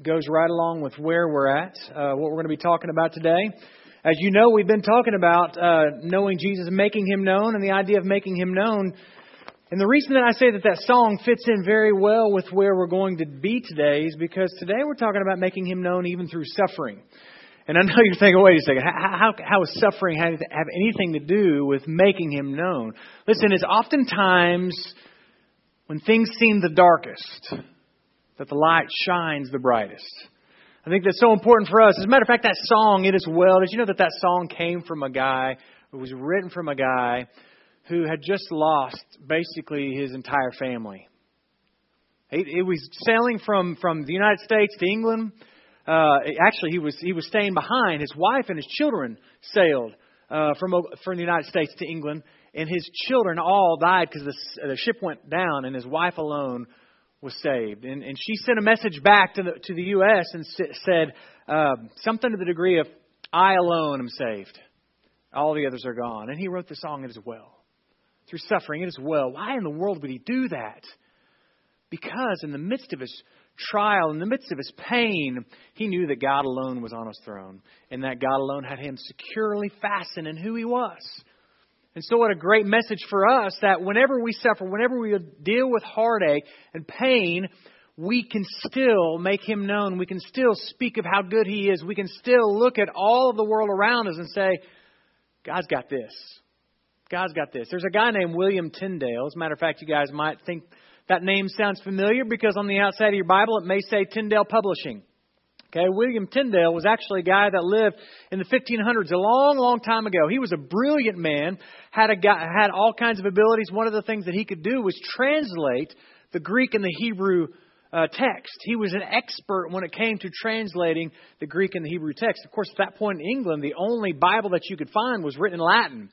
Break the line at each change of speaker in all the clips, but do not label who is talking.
goes right along with where we're at, what we're going to be talking about today. As you know, we've been talking about knowing Jesus, making Him known, and the idea of making Him known. And the reason that I say that song fits in very well with where we're going to be today is because today we're talking about making Him known even through suffering. And I know you're thinking, wait a second, how is suffering have anything to do with making Him known? Listen, it's oftentimes when things seem the darkest that the light shines the brightest. I think that's so important for us. As a matter of fact, that song, It Is Well, did you know that song came from a guy, it was written from a guy who had just lost basically his entire family. It was sailing from the United States to England. Actually, he was staying behind. His wife and his children sailed from the United States to England, and his children all died because the ship went down, and his wife alone was saved. And she sent a message back to the U.S. and said something to the degree of, "I alone am saved. All the others are gone." And he wrote the song, "It Is Well." Through suffering, it is well. Why in the world would he do that? Because in the midst of his trial, in the midst of his pain, he knew that God alone was on His throne, and that God alone had him securely fastened in who He was. And so what a great message for us that whenever we suffer, whenever we deal with heartache and pain, we can still make Him known. We can still speak of how good He is. We can still look at all of the world around us and say, God's got this. God's got this. There's a guy named William Tyndale. As a matter of fact, you guys might think that name sounds familiar because on the outside of your Bible, it may say Tyndale Publishing. Okay, William Tyndale was actually a guy that lived in the 1500s, a long, long time ago. He was a brilliant man, had all kinds of abilities. One of the things that he could do was translate the Greek and the Hebrew text. He was an expert when it came to translating the Greek and the Hebrew text. Of course, at that point in England, the only Bible that you could find was written in Latin.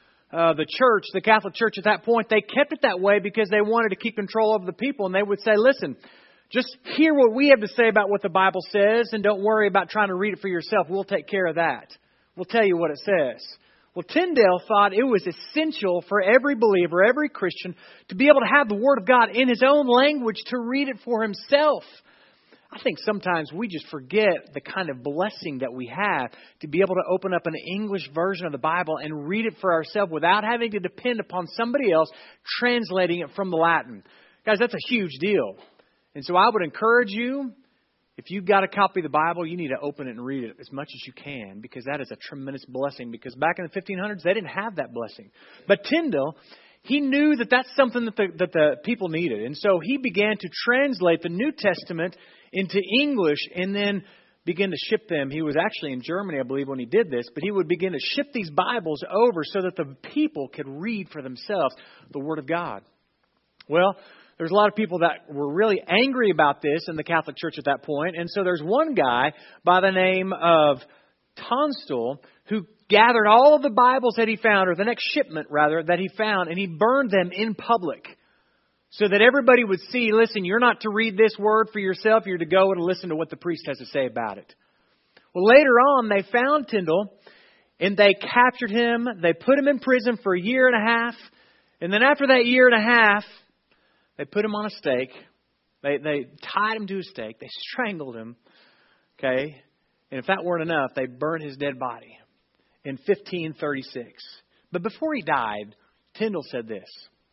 The Catholic Church at that point, they kept it that way because they wanted to keep control over the people. And they would say, listen, just hear what we have to say about what the Bible says and don't worry about trying to read it for yourself. We'll take care of that. We'll tell you what it says. Well, Tyndale thought it was essential for every believer, every Christian, to be able to have the Word of God in his own language to read it for himself. I think sometimes we just forget the kind of blessing that we have to be able to open up an English version of the Bible and read it for ourselves without having to depend upon somebody else translating it from the Latin. Guys, that's a huge deal. And so I would encourage you, if you've got a copy of the Bible, you need to open it and read it as much as you can because that is a tremendous blessing. Because back in the 1500s, they didn't have that blessing. But Tyndale, he knew that that's something that the people needed. And so he began to translate the New Testament into English and then begin to ship them. He was actually in Germany, I believe, when he did this. But he would begin to ship these Bibles over so that the people could read for themselves the Word of God. Well, there's a lot of people that were really angry about this in the Catholic Church at that point. And so there's one guy by the name of Tunstall who gathered all of the Bibles that he found, or the next shipment, rather, that he found, and he burned them in public so that everybody would see, listen, you're not to read this word for yourself. You're to go and listen to what the priest has to say about it. Well, later on, they found Tyndale, and they captured him. They put him in prison for 1.5 years. And then after that 1.5 years, they put him on a stake. They tied him to a stake. They strangled him. Okay? And if that weren't enough, they burned his dead body in 1536. But before he died, Tyndale said this: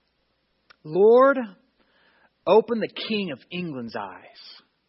Lord, open the King of England's eyes.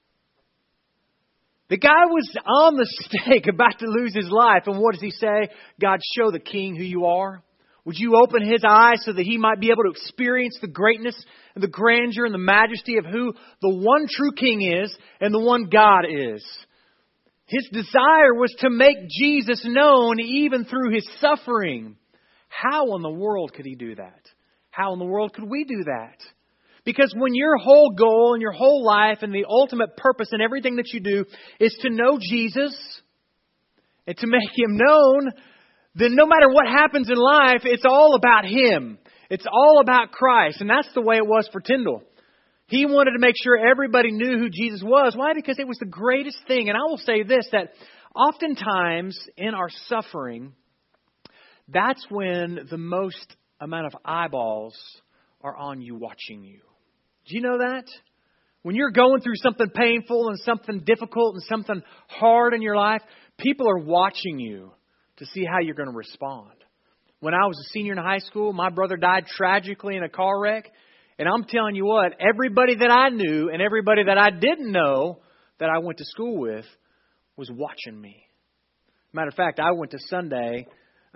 The guy was on the stake about to lose his life. And what does he say? God, show the King who you are. Would you open his eyes so that he might be able to experience the greatness and the grandeur and the majesty of who the one true King is and the one God is? His desire was to make Jesus known even through His suffering. How in the world could He do that? How in the world could we do that? Because when your whole goal and your whole life and the ultimate purpose in everything that you do is to know Jesus and to make Him known, then no matter what happens in life, it's all about Him. It's all about Christ. And that's the way it was for Tyndale. He wanted to make sure everybody knew who Jesus was. Why? Because it was the greatest thing. And I will say this, that oftentimes in our suffering, that's when the most amount of eyeballs are on you, watching you. Do you know that? When you're going through something painful and something difficult and something hard in your life, people are watching you to see how you're going to respond. When I was a senior in high school, my brother died tragically in a car wreck. And I'm telling you what, everybody that I knew and everybody that I didn't know that I went to school with was watching me. Matter of fact, I went to Sunday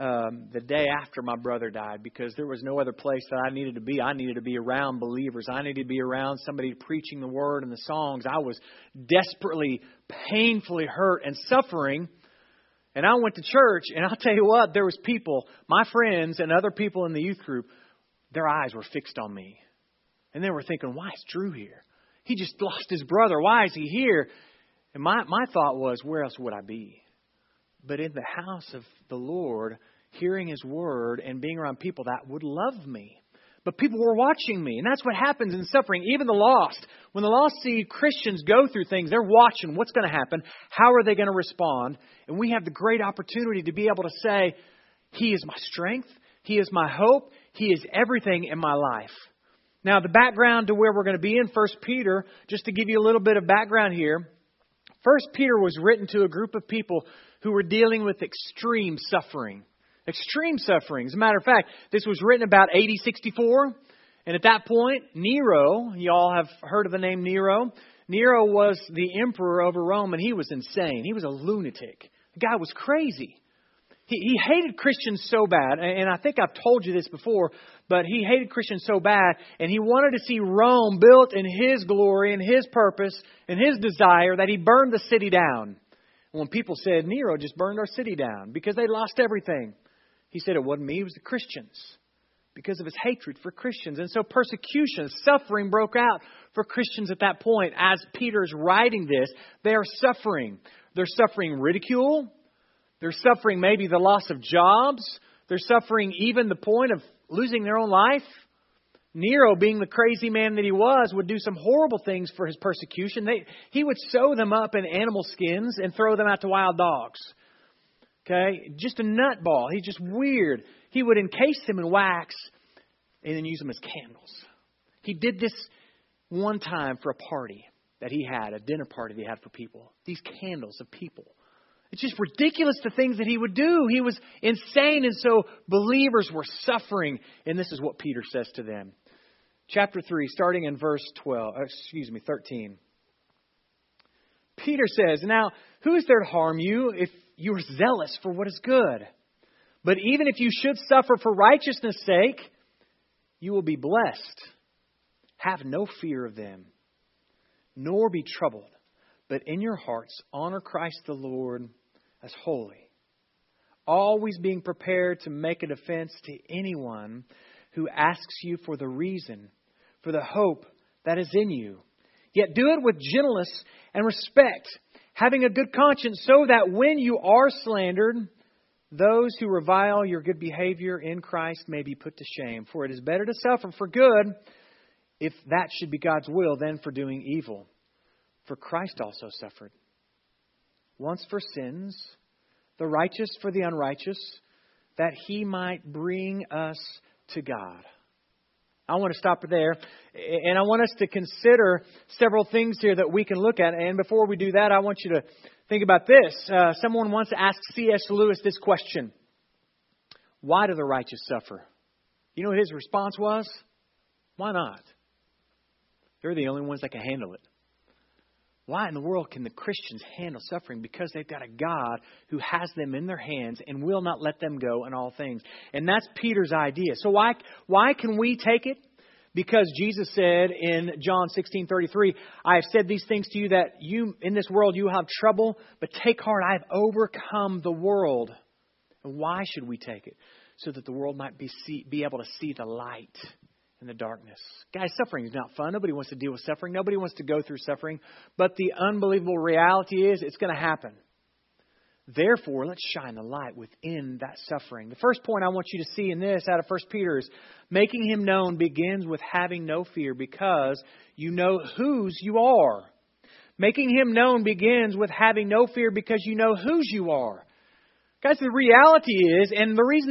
the day after my brother died because there was no other place that I needed to be. I needed to be around believers. I needed to be around somebody preaching the word and the songs. I was desperately, painfully hurt and suffering. And I went to church, and I'll tell you what, there was people, my friends and other people in the youth group, their eyes were fixed on me. And they were thinking, why is Drew here? He just lost his brother. Why is he here? And my thought was, where else would I be? But in the house of the Lord, hearing His word and being around people that would love me. But people were watching me. And that's what happens in suffering. Even the lost. When the lost see Christians go through things, they're watching what's going to happen. How are they going to respond? And we have the great opportunity to be able to say, He is my strength. He is my hope. He is everything in my life. Now, the background to where we're going to be in 1 Peter, just to give you a little bit of background here. 1 Peter was written to a group of people who were dealing with extreme suffering. Extreme suffering. As a matter of fact, this was written about AD 64. And at that point, Nero, you all have heard of the name Nero. Nero was the emperor over Rome, and he was insane. He was a lunatic. The guy was crazy. He hated Christians so bad, and I think I've told you this before, but he hated Christians so bad, and he wanted to see Rome built in his glory and his purpose and his desire that he burned the city down. And when people said, Nero just burned our city down because they lost everything, he said it wasn't me, it was the Christians because of his hatred for Christians. And so persecution, suffering broke out for Christians at that point. As Peter's writing this, they are suffering. They're suffering ridicule. They're suffering maybe the loss of jobs. They're suffering even the point of losing their own life. Nero, being the crazy man that he was, would do some horrible things for his persecution. He would sew them up in animal skins and throw them out to wild dogs. Okay? Just a nutball. He's just weird. He would encase them in wax and then use them as candles. He did this one time for a party that he had, a dinner party that he had for people. These candles of people. It's just ridiculous the things that he would do. He was insane, and so believers were suffering. And this is what Peter says to them. Chapter 3, starting in verse 13. Peter says, Now, who is there to harm you if you are zealous for what is good? But even if you should suffer for righteousness' sake, you will be blessed. Have no fear of them, nor be troubled. But in your hearts, honor Christ the Lord as holy, always being prepared to make a defense to anyone who asks you for the reason for the hope that is in you. Yet do it with gentleness and respect, having a good conscience, so that when you are slandered, those who revile your good behavior in Christ may be put to shame. For it is better to suffer for good, if that should be God's will, than for doing evil. For Christ also suffered, once for sins, the righteous for the unrighteous, that He might bring us to God. I want to stop there, and I want us to consider several things here that we can look at. And before we do that, I want you to think about this. Someone once asked C.S. Lewis this question: why do the righteous suffer? You know what his response was? Why not? They're the only ones that can handle it. Why in the world can the Christians handle suffering? Because they've got a God who has them in their hands and will not let them go in all things. And that's Peter's idea. So why can we take it? Because Jesus said in John 16:33, I have said these things to you that you in this world you have trouble, but take heart, I have overcome the world. And why should we take it? So that the world might be able to see the light in the darkness. Guys, suffering is not fun. Nobody wants to deal with suffering. Nobody wants to go through suffering. But the unbelievable reality is it's going to happen. Therefore, let's shine the light within that suffering. The first point I want you to see in this out of 1 Peter is making Him known begins with having no fear because you know whose you are. Making Him known begins with having no fear because you know whose you are. Guys, the reality is, and the reason that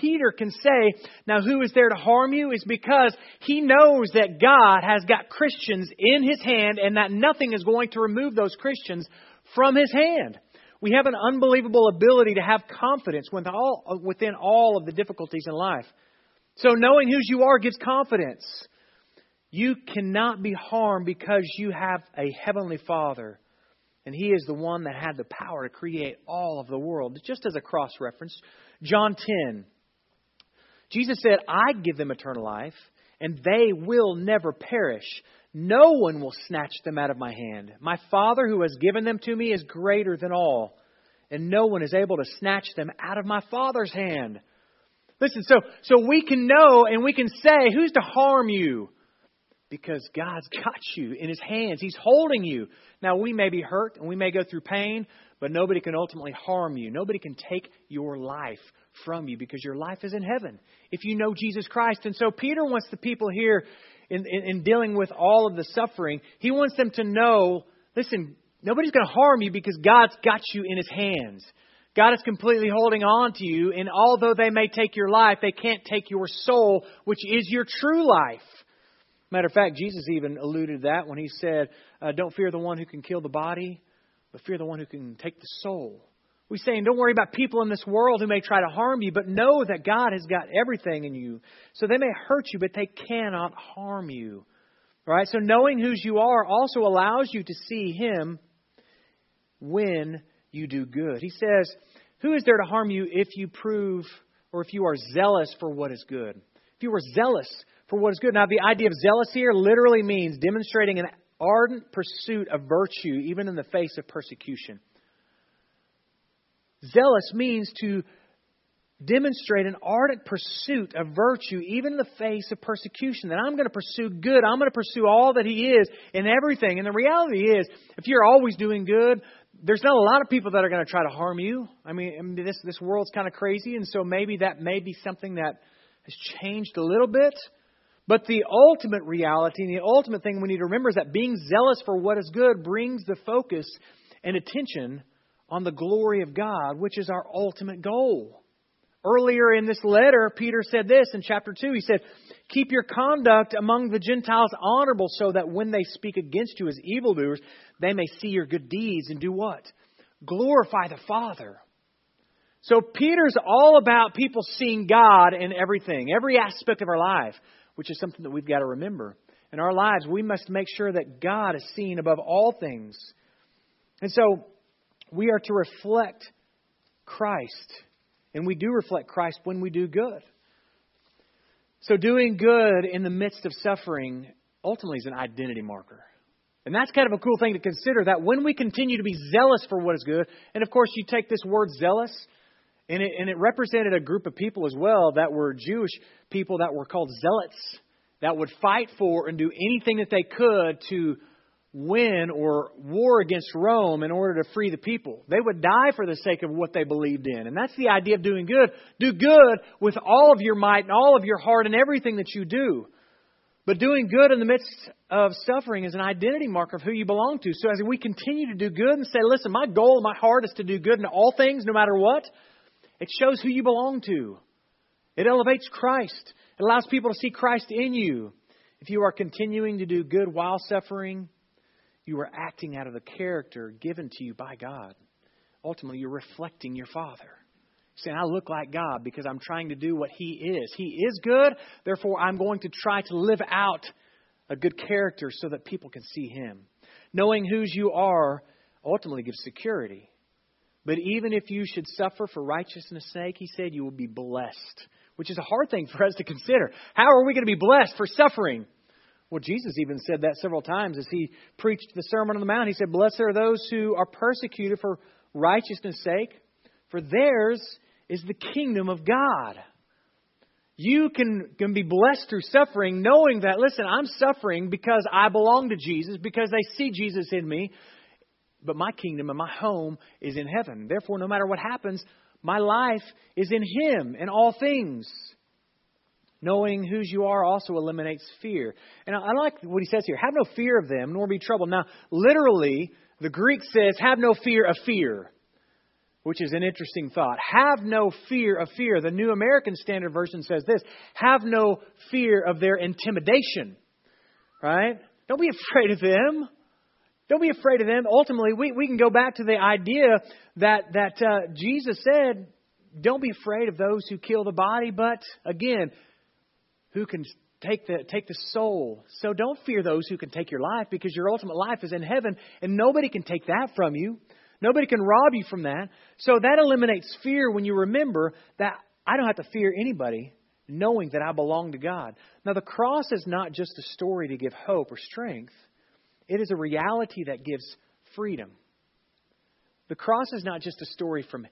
Peter can say, now who is there to harm you? Is because he knows that God has got Christians in His hand and that nothing is going to remove those Christians from His hand. We have an unbelievable ability to have confidence within all of the difficulties in life. So knowing whose you are gives confidence. You cannot be harmed because you have a Heavenly Father. And He is the one that had the power to create all of the world. Just as a cross-reference, John 10. Jesus said, I give them eternal life, and they will never perish. No one will snatch them out of my hand. My Father who has given them to me is greater than all, and no one is able to snatch them out of my Father's hand. Listen, so we can know and we can say, who's to harm you? Because God's got you in His hands. He's holding you. Now, we may be hurt and we may go through pain, but nobody can ultimately harm you. Nobody can take your life from you because your life is in heaven if you know Jesus Christ. And so Peter wants the people here in dealing with all of the suffering, he wants them to know, listen, nobody's going to harm you because God's got you in His hands. God is completely holding on to you, and although they may take your life, they can't take your soul, which is your true life. Matter of fact, Jesus even alluded to that when He said, don't fear the one who can kill the body, but fear the one who can take the soul. We're saying don't worry about people in this world who may try to harm you, but know that God has got everything in you. So they may hurt you, but they cannot harm you. All right? So knowing whose you are also allows you to see Him when you do good. He says, who is there to harm you if you prove or if you are zealous for what is good? If you are zealous for what is good. Now, the idea of zealous here literally means demonstrating an ardent pursuit of virtue, even in the face of persecution. Zealous means to demonstrate an ardent pursuit of virtue, even in the face of persecution. That I'm going to pursue good. I'm going to pursue all that He is in everything. And the reality is, if you're always doing good, there's not a lot of people that are going to try to harm you. I mean this world's kind of crazy, and so maybe that may be something that has changed a little bit. But the ultimate reality and the ultimate thing we need to remember is that being zealous for what is good brings the focus and attention on the glory of God, which is our ultimate goal. Earlier in this letter, Peter said this in chapter 2. He said, keep your conduct among the Gentiles honorable so that when they speak against you as evildoers, they may see your good deeds and do what? Glorify the Father. So Peter's all about people seeing God in everything, every aspect of our life, which is something that we've got to remember. In our lives, we must make sure that God is seen above all things. And so we are to reflect Christ. And we do reflect Christ when we do good. So doing good in the midst of suffering ultimately is an identity marker. And that's kind of a cool thing to consider, that when we continue to be zealous for what is good, and of course you take this word zealous, and it represented a group of people as well that were Jewish people that were called zealots, that would fight for and do anything that they could to win or war against Rome in order to free the people. They would die for the sake of what they believed in. And that's the idea of doing good. Do good with all of your might and all of your heart and everything that you do. But doing good in the midst of suffering is an identity marker of who you belong to. So as we continue to do good and say, listen, my goal in my heart is to do good in all things, no matter what, it shows who you belong to. It elevates Christ. It allows people to see Christ in you. If you are continuing to do good while suffering, you are acting out of the character given to you by God. Ultimately, you're reflecting your Father. Saying, I look like God because I'm trying to do what He is. He is good, therefore I'm going to try to live out a good character so that people can see Him. Knowing whose you are ultimately gives security. But even if you should suffer for righteousness' sake, He said you will be blessed. Which is a hard thing for us to consider. How are we going to be blessed for suffering? Well, Jesus even said that several times as He preached the Sermon on the Mount. He said, blessed are those who are persecuted for righteousness' sake, for theirs is the kingdom of God. You can be blessed through suffering, knowing that, listen, I'm suffering because I belong to Jesus, because they see Jesus in me, but my kingdom and my home is in heaven. Therefore, no matter what happens, my life is in Him in all things. Knowing whose you are also eliminates fear. And I like what he says here. Have no fear of them, nor be troubled. Now, literally, the Greek says, have no fear of fear. which is an interesting thought. Have no fear of fear. The New American Standard Version says this: have no fear of their intimidation. Right? Don't be afraid of them. Don't be afraid of them. Ultimately, we can go back to the idea that Jesus said, don't be afraid of those who kill the body, but again, who can take the soul. So don't fear those who can take your life, because your ultimate life is in heaven and nobody can take that from you. Nobody can rob you from that. So that eliminates fear when you remember that I don't have to fear anybody, knowing that I belong to God. Now, the cross is not just a story to give hope or strength. It is a reality that gives freedom. The cross is not just a story from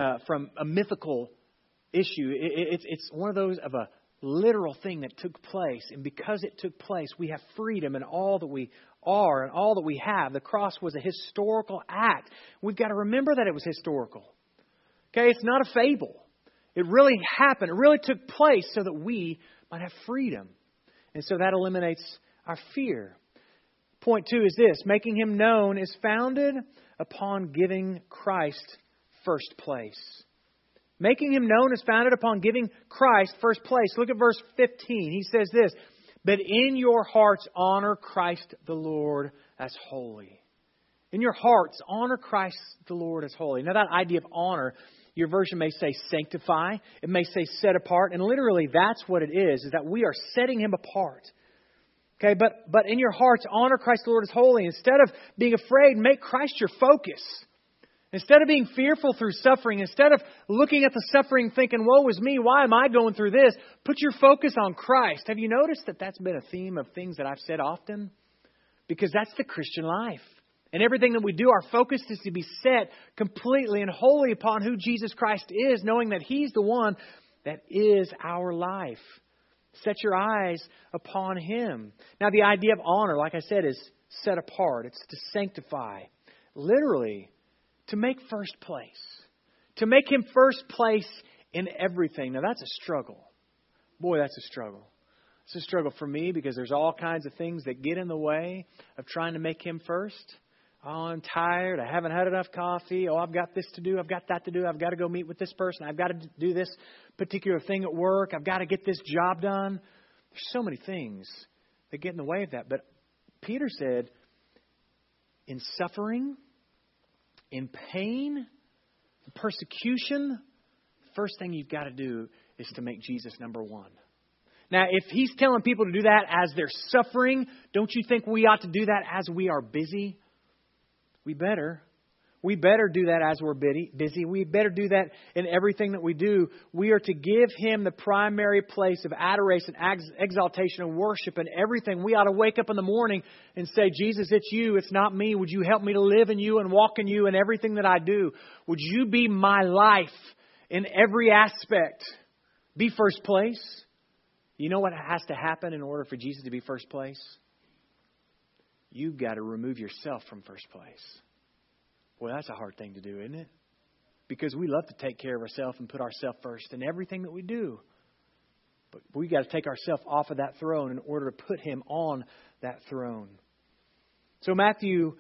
a mythical issue. It's one of those of a literal thing that took place. And because it took place, we have freedom in all that we are and all that we have. The cross was a historical act. We've got to remember that it was historical. Okay, it's not a fable. It really happened. It really took place so that we might have freedom. And so that eliminates our fear. Point 2 is this: making Him known is founded upon giving Christ first place. Making Him known is founded upon giving Christ first place. Look at verse 15. He says this: but in your hearts honor Christ the Lord as holy. In your hearts honor Christ the Lord as holy. Now, that idea of honor, your version may say sanctify. It may say set apart. And literally that's what it is that we are setting Him apart. Okay, but in your hearts honor Christ the Lord as holy. Instead of being afraid, make Christ your focus. Instead of being fearful through suffering, instead of looking at the suffering thinking, woe is me, why am I going through this? Put your focus on Christ. Have you noticed that that's been a theme of things that I've said often? Because that's the Christian life. And everything that we do, our focus is to be set completely and wholly upon who Jesus Christ is, knowing that He's the one that is our life. Set your eyes upon Him. Now, the idea of honor, like I said, is set apart. It's to sanctify. Literally, to make first place. To make Him first place in everything. Now, that's a struggle. Boy, that's a struggle. It's a struggle for me because there's all kinds of things that get in the way of trying to make Him first. Oh, I'm tired. I haven't had enough coffee. Oh, I've got this to do. I've got that to do. I've got to go meet with this person. I've got to do this particular thing at work. I've got to get this job done. There's so many things that get in the way of that. But Peter said, in suffering, in pain, in persecution, the first thing you've got to do is to make Jesus number one. Now, if He's telling people to do that as they're suffering, don't you think we ought to do that as we are busy? We better. We better do that as we're busy. We better do that in everything that we do. We are to give Him the primary place of adoration, exaltation, and worship and everything. We ought to wake up in the morning and say, Jesus, it's You. It's not me. Would You help me to live in You and walk in You in everything that I do? Would You be my life in every aspect? Be first place. You know what has to happen in order for Jesus to be first place? You've got to remove yourself from first place. Well, that's a hard thing to do, isn't it? Because we love to take care of ourselves and put ourselves first in everything that we do. But we got to take ourselves off of that throne in order to put Him on that throne. So Matthew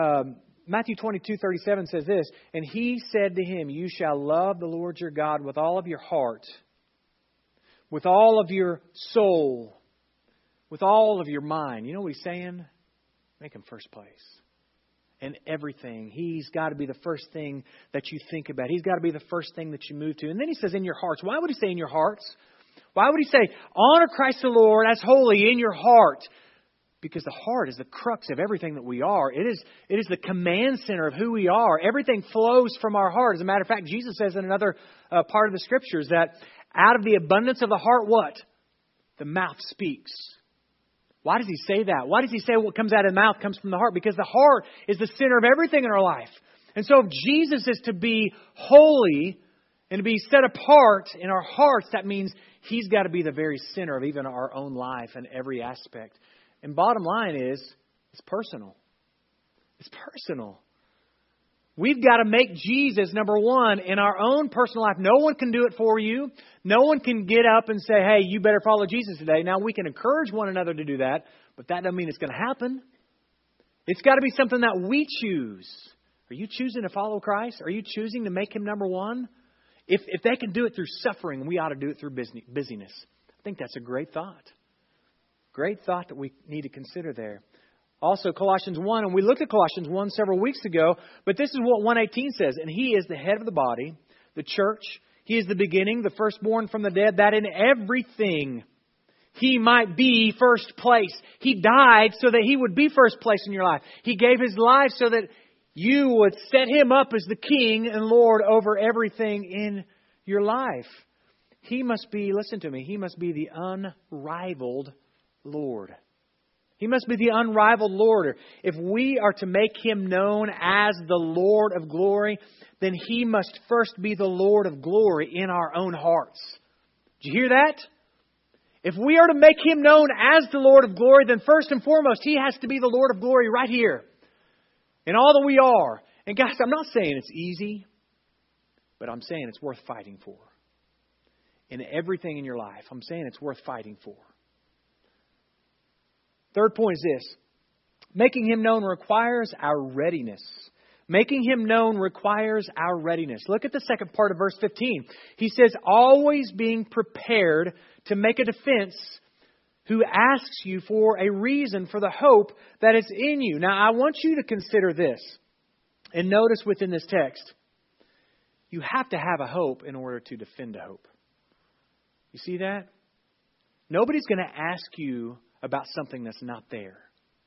22:37 says this: and He said to him, you shall love the Lord your God with all of your heart, with all of your soul, with all of your mind. You know what He's saying? Make Him first place. In everything. He's got to be the first thing that you think about. He's got to be the first thing that you move to. And then He says in your hearts. Why would He say in your hearts? Why would He say honor Christ the Lord as holy in your heart? Because the heart is the crux of everything that we are. It is the command center of who we are. Everything flows from our heart. As a matter of fact, Jesus says in another part of the Scriptures that out of the abundance of the heart, what? The mouth speaks. Why does He say that? Why does He say what comes out of the mouth comes from the heart? Because the heart is the center of everything in our life. And so if Jesus is to be holy and to be set apart in our hearts, that means He's got to be the very center of even our own life and every aspect. And bottom line is, it's personal. It's personal. We've got to make Jesus number one in our own personal life. No one can do it for you. No one can get up and say, hey, you better follow Jesus today. Now, we can encourage one another to do that, but that doesn't mean it's going to happen. It's got to be something that we choose. Are Are you choosing to follow Christ? Are you choosing to make Him number one? If they can do it through suffering, we ought to do it through busyness. I think that's a great thought. Great thought that we need to consider there. Also, Colossians 1, and we looked at Colossians 1 several weeks ago, but this is what 1:18 says. And He is the head of the body, the church. He is the beginning, the firstborn from the dead, that in everything He might be first place. He died so that He would be first place in your life. He gave His life so that you would set Him up as the King and Lord over everything in your life. He must be, listen to me, He must be the unrivaled Lord. He must be the unrivaled Lord. If we are to make Him known as the Lord of glory, then He must first be the Lord of glory in our own hearts. Did you hear that? If we are to make Him known as the Lord of glory, then first and foremost, He has to be the Lord of glory right here. In all that we are. And guys, I'm not saying it's easy, but I'm saying it's worth fighting for. In everything in your life, I'm saying it's worth fighting for. Third point is this. Making Him known requires our readiness. Making Him known requires our readiness. Look at the second part of verse 15. He says, always being prepared to make a defense who asks you for a reason for the hope that is in you. Now, I want you to consider this. And notice within this text, you have to have a hope in order to defend a hope. You see that? Nobody's going to ask you about something that's not there.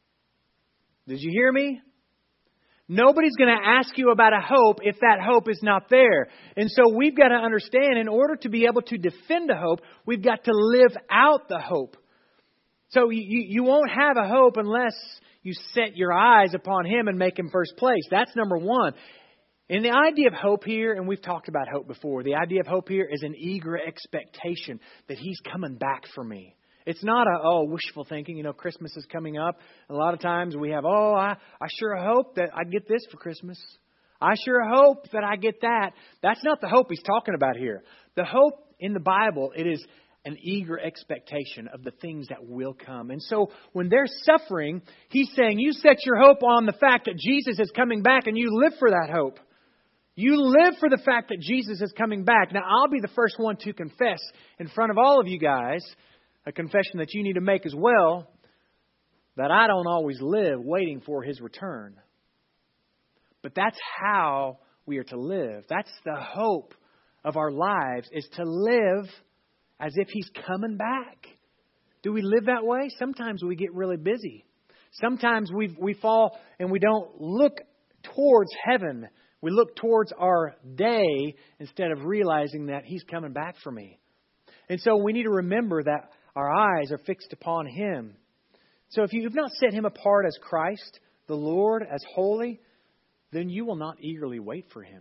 Did you hear me? Nobody's going to ask you about a hope if that hope is not there. And so we've got to understand, in order to be able to defend a hope, we've got to live out the hope. So you won't have a hope unless you set your eyes upon Him and make Him first place. That's number one. And the idea of hope here, and we've talked about hope before, the idea of hope here is an eager expectation that He's coming back for me. It's not wishful thinking. You know, Christmas is coming up. A lot of times we have, I sure hope that I get this for Christmas. I sure hope that I get that. That's not the hope He's talking about here. The hope in the Bible, it is an eager expectation of the things that will come. And so when they're suffering, He's saying, you set your hope on the fact that Jesus is coming back, and you live for that hope. You live for the fact that Jesus is coming back. Now, I'll be the first one to confess in front of all of you guys, a confession that you need to make as well, that I don't always live waiting for His return. But that's how we are to live. That's the hope of our lives, is to live as if He's coming back. Do we live that way? Sometimes we get really busy. Sometimes we fall and we don't look towards heaven. We look towards our day instead of realizing that He's coming back for me. And so we need to remember that our eyes are fixed upon Him. So if you've not set Him apart as Christ, the Lord, as holy, then you will not eagerly wait for Him.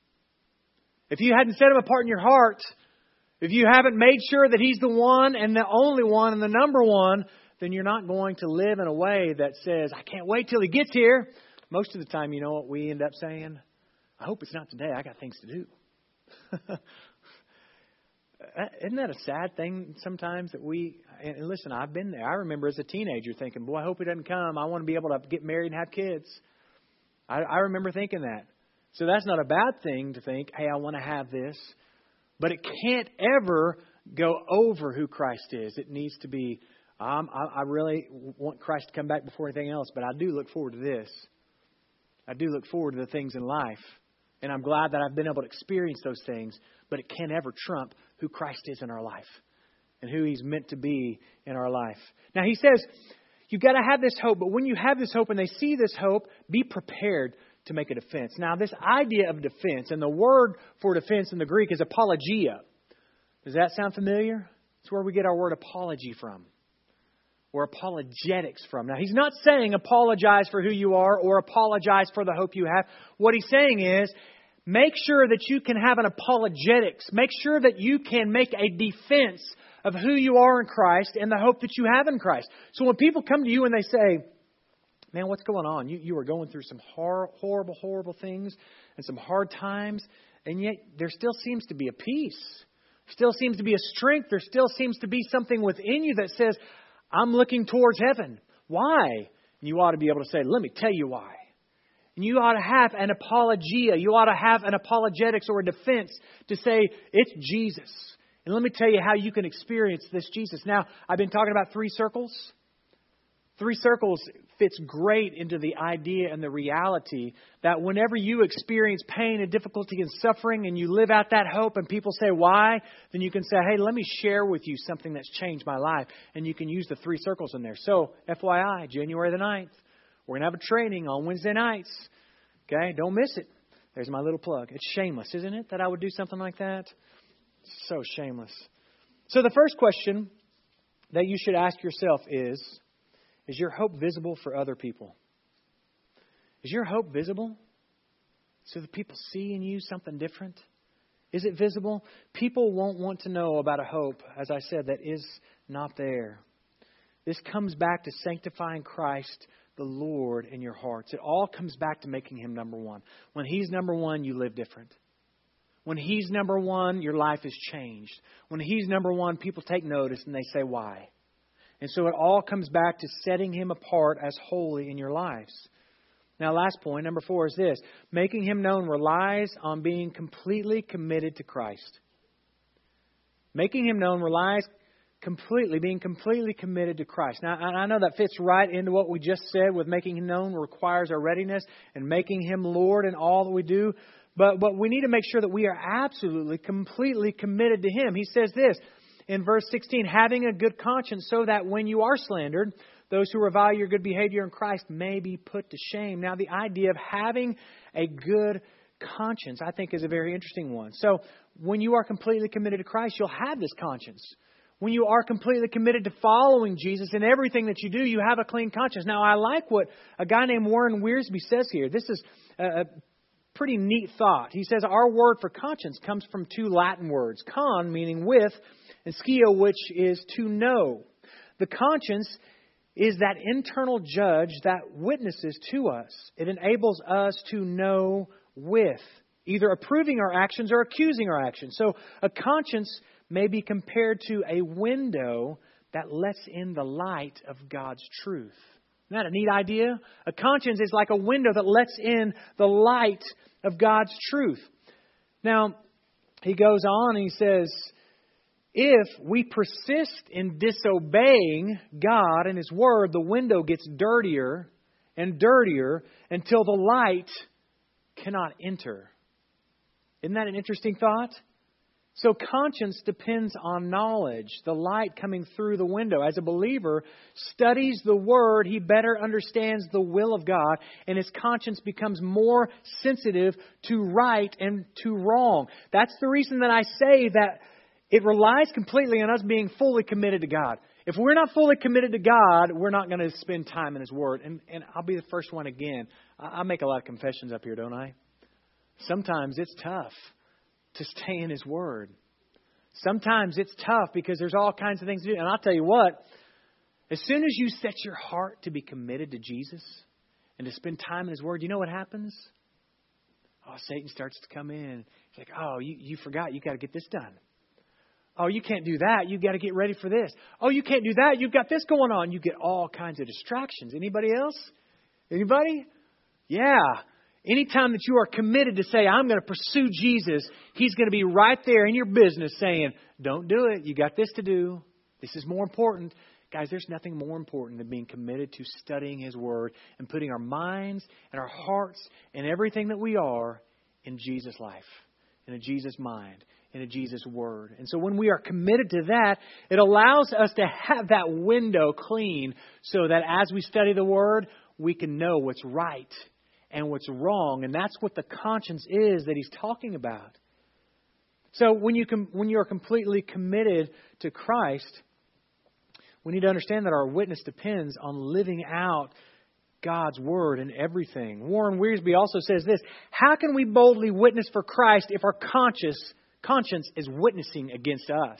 If you hadn't set Him apart in your heart, if you haven't made sure that He's the one and the only one and the number one, then you're not going to live in a way that says, I can't wait till He gets here. Most of the time, you know what we end up saying? I hope it's not today. I got things to do. Isn't that a sad thing sometimes that and listen, I've been there. I remember as a teenager thinking, boy, I hope He doesn't come. I want to be able to get married and have kids. I remember thinking that. So that's not a bad thing to think, hey, I want to have this. But it can't ever go over who Christ is. It needs to be, I really want Christ to come back before anything else, but I do look forward to this. I do look forward to the things in life. And I'm glad that I've been able to experience those things, but it can't ever trump who Christ is in our life and who He's meant to be in our life. Now, He says, you've got to have this hope, but when you have this hope and they see this hope, be prepared to make a defense. Now, this idea of defense, and the word for defense in the Greek is apologia. Does that sound familiar? It's where we get our word apology from, or apologetics from. Now, He's not saying apologize for who you are or apologize for the hope you have. What He's saying is, make sure that you can have an apologetics. Make sure that you can make a defense of who you are in Christ and the hope that you have in Christ. So when people come to you and they say, man, what's going on? You are going through some horrible things and some hard times, and yet there still seems to be a peace. Still seems to be a strength. There still seems to be something within you that says, I'm looking towards heaven. Why? And you ought to be able to say, let me tell you why. And you ought to have an apologia. You ought to have an apologetics or a defense to say, it's Jesus. And let me tell you how you can experience this Jesus. Now, I've been talking about 3 circles. 3 circles fits great into the idea and the reality that whenever you experience pain and difficulty and suffering and you live out that hope and people say, why? Then you can say, hey, let me share with you something that's changed my life. And you can use the 3 circles in there. So, FYI, January the 9th, we're going to have a training on Wednesday nights. Okay, don't miss it. There's my little plug. It's shameless, isn't it, that I would do something like that? So shameless. So the first question that you should ask yourself is your hope visible for other people? Is your hope visible so that people see in you something different? Is it visible? People won't want to know about a hope, as I said, that is not there. This comes back to sanctifying Christ the Lord in your hearts. It all comes back to making Him number one. When He's number one, you live different. When He's number one, your life is changed. When He's number one, people take notice and they say, why? And so it all comes back to setting Him apart as holy in your lives. Now, last point, number 4 is this. Making Him known relies on being completely committed to Christ. Making Him known relies being completely committed to Christ. Now, I know that fits right into what we just said with making Him known requires our readiness and making Him Lord in all that we do. But we need to make sure that we are absolutely, completely committed to Him. He says this in verse 16, having a good conscience so that when you are slandered, those who revile your good behavior in Christ may be put to shame. Now, the idea of having a good conscience, I think, is a very interesting one. So when you are completely committed to Christ, you'll have this conscience. When you are completely committed to following Jesus in everything that you do, you have a clean conscience. Now, I like what a guy named Warren Wiersbe says here. This is a pretty neat thought. He says our word for conscience comes from 2 Latin words. Con, meaning with, and scio, which is to know. The conscience is that internal judge that witnesses to us. It enables us to know with, either approving our actions or accusing our actions. So a conscience may be compared to a window that lets in the light of God's truth. Isn't that a neat idea? A conscience is like a window that lets in the light of God's truth. Now, he goes on and he says, if we persist in disobeying God and His Word, the window gets dirtier and dirtier until the light cannot enter. Isn't that an interesting thought? So conscience depends on knowledge, the light coming through the window. As a believer studies the Word, he better understands the will of God, and his conscience becomes more sensitive to right and to wrong. That's the reason that I say that it relies completely on us being fully committed to God. If we're not fully committed to God, we're not going to spend time in His Word. And I'll be the first one again. I make a lot of confessions up here, don't I? Sometimes it's tough to stay in His Word. Sometimes it's tough because there's all kinds of things to do. And I'll tell you what, as soon as you set your heart to be committed to Jesus and to spend time in His Word, you know what happens? Oh, Satan starts to come in. He's like, oh, you forgot. You got to get this done. Oh, you can't do that. You've got to get ready for this. Oh, you can't do that. You've got this going on. You get all kinds of distractions. Anybody else? Anybody? Yeah. Anytime that you are committed to say, I'm going to pursue Jesus, He's going to be right there in your business saying, don't do it. You got this to do. This is more important. Guys, there's nothing more important than being committed to studying His Word and putting our minds and our hearts and everything that we are in Jesus' life, in a Jesus mind, in a Jesus Word. And so when we are committed to that, it allows us to have that window clean so that as we study the Word, we can know what's right and what's wrong. And that's what the conscience is that he's talking about. So when you are completely committed to Christ, we need to understand that our witness depends on living out God's Word in everything. Warren Wiersbe also says this: how can we boldly witness for Christ if our conscience is witnessing against us?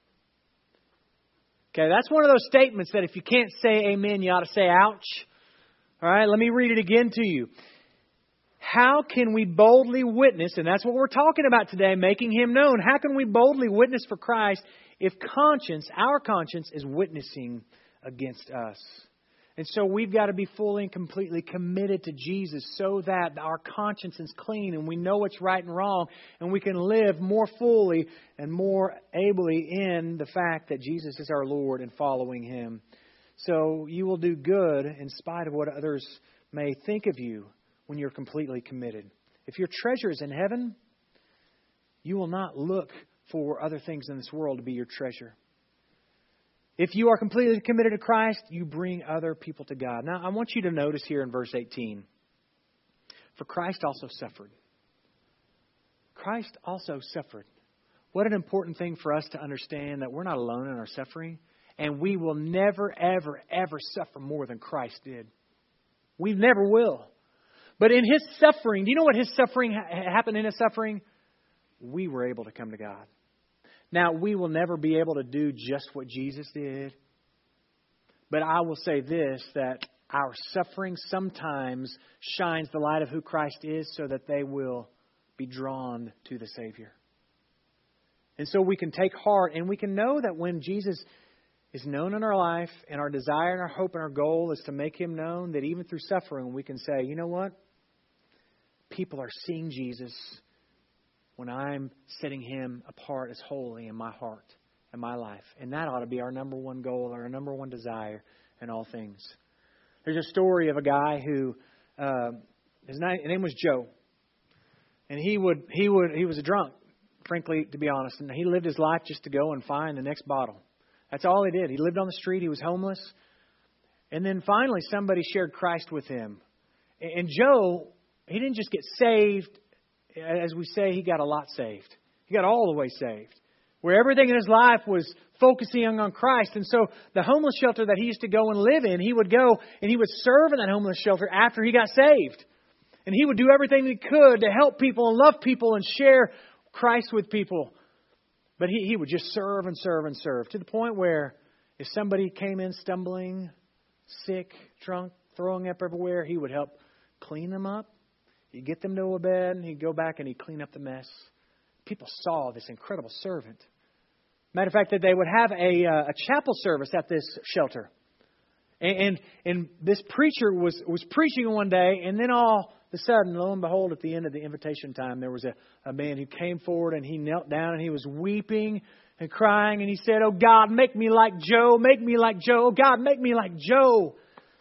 Okay, that's one of those statements that if you can't say amen, you ought to say ouch. All right, let me read it again to you. How can we boldly witness, and that's what we're talking about today, making Him known. How can we boldly witness for Christ if our conscience is witnessing against us? And so we've got to be fully and completely committed to Jesus so that our conscience is clean and we know what's right and wrong, and we can live more fully and more ably in the fact that Jesus is our Lord and following Him. So you will do good in spite of what others may think of you when you're completely committed. If your treasure is in heaven, you will not look for other things in this world to be your treasure. If you are completely committed to Christ, you bring other people to God. Now, I want you to notice here in verse 18, for Christ also suffered. Christ also suffered. What an important thing for us to understand, that we're not alone in our suffering, and we will never, ever, ever suffer more than Christ did. We never will. But in His suffering, do you know what His suffering happened in His suffering? We were able to come to God. Now, we will never be able to do just what Jesus did. But I will say this, that our suffering sometimes shines the light of who Christ is so that they will be drawn to the Savior. And so we can take heart and we can know that when Jesus is known in our life and our desire and our hope and our goal is to make Him known, that even through suffering we can say, you know what? People are seeing Jesus when I'm setting Him apart as holy in my heart and my life. And that ought to be our number one goal, or our number one desire in all things. There's a story of a guy who, his name was Joe. And he was a drunk, frankly, to be honest. And he lived his life just to go and find the next bottle. That's all he did. He lived on the street. He was homeless. And then finally somebody shared Christ with him. And Joe, he didn't just get saved. As we say, he got a lot saved. He got all the way saved. Where everything in his life was focusing on Christ. And so the homeless shelter that he used to go and live in, he would go and he would serve in that homeless shelter after he got saved. And he would do everything he could to help people and love people and share Christ with people. But he would just serve and serve and serve, to the point where if somebody came in stumbling, sick, drunk, throwing up everywhere, he would help clean them up. He'd get them to a bed, and he'd go back and he'd clean up the mess. People saw this incredible servant. Matter of fact, that they would have a chapel service at this shelter. And this preacher was preaching one day, and then all of a sudden, lo and behold, at the end of the invitation time, there was a man who came forward, and he knelt down, and he was weeping and crying, and he said, "Oh God, make me like Joe, make me like Joe, oh God, make me like Joe."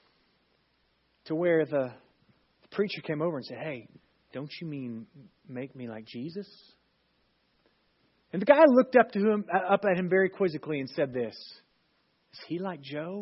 To where the preacher came over and said, "Hey, don't you mean make me like Jesus?" And the guy looked up at him very quizzically and said this, "Is he like Joe?"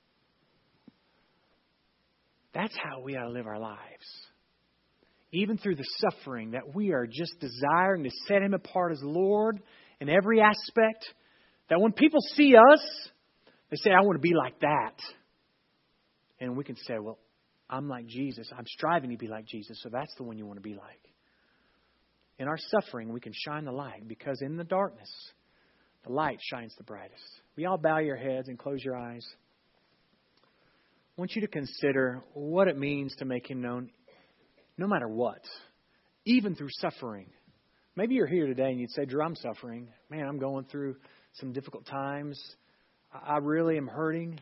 That's how we ought to live our lives. Even through the suffering, that we are just desiring to set Him apart as Lord in every aspect. That when people see us, they say, "I want to be like that." And we can say, "Well, I'm like Jesus. I'm striving to be like Jesus." So that's the one you want to be like. In our suffering, we can shine the light, because in the darkness, the light shines the brightest. We all bow your heads and close your eyes. I want you to consider what it means to make Him known no matter what, even through suffering. Maybe you're here today and you'd say, "Drew, I'm suffering. Man, I'm going through some difficult times. I really am hurting."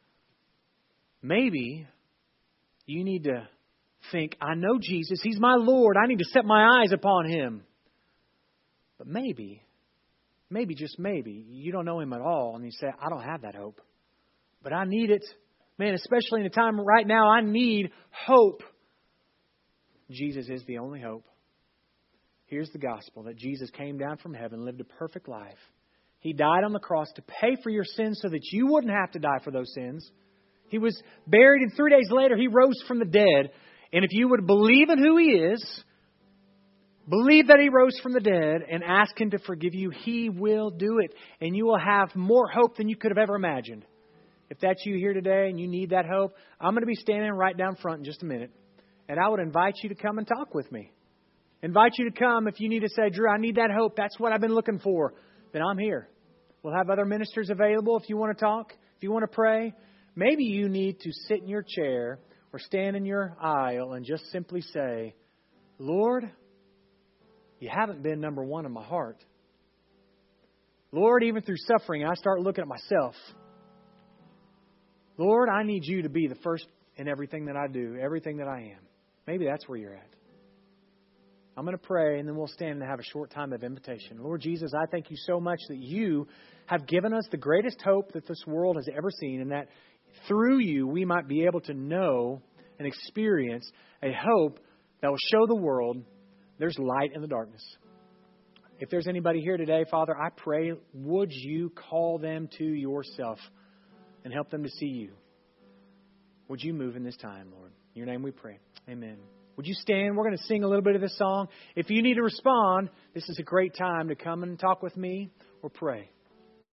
Maybe you need to think, "I know Jesus. He's my Lord. I need to set my eyes upon Him." But maybe, just maybe, you don't know Him at all, and you say, "I don't have that hope. But I need it. Man, especially in a time right now, I need hope." Jesus is the only hope. Here's the gospel, that Jesus came down from heaven, lived a perfect life. He died on the cross to pay for your sins so that you wouldn't have to die for those sins. He was buried, and 3 days later, He rose from the dead. And if you would believe in who He is, believe that He rose from the dead, and ask Him to forgive you, He will do it. And you will have more hope than you could have ever imagined. If that's you here today and you need that hope, I'm going to be standing right down front in just a minute. And I would invite you to come and talk with me. Invite you to come if you need to say, "Drew, I need that hope. That's what I've been looking for." Then I'm here. We'll have other ministers available if you want to talk, if you want to pray. Maybe you need to sit in your chair or stand in your aisle and just simply say, "Lord, You haven't been number one in my heart. Lord, even through suffering, I start looking at myself. Lord, I need you to be the first in everything that I do, everything that I am. Maybe that's where you're at. I'm going to pray, and then we'll stand and have a short time of invitation. Lord Jesus, I thank you so much that you have given us the greatest hope that this world has ever seen, and that through you we might be able to know and experience a hope that will show the world there's light in the darkness. If there's anybody here today, Father, I pray, would you call them to yourself and help them to see you? Would you move in this time, Lord? In your name we pray. Amen. Would you stand? We're going to sing a little bit of this song. If you need to respond, this is a great time to come and talk with me or pray.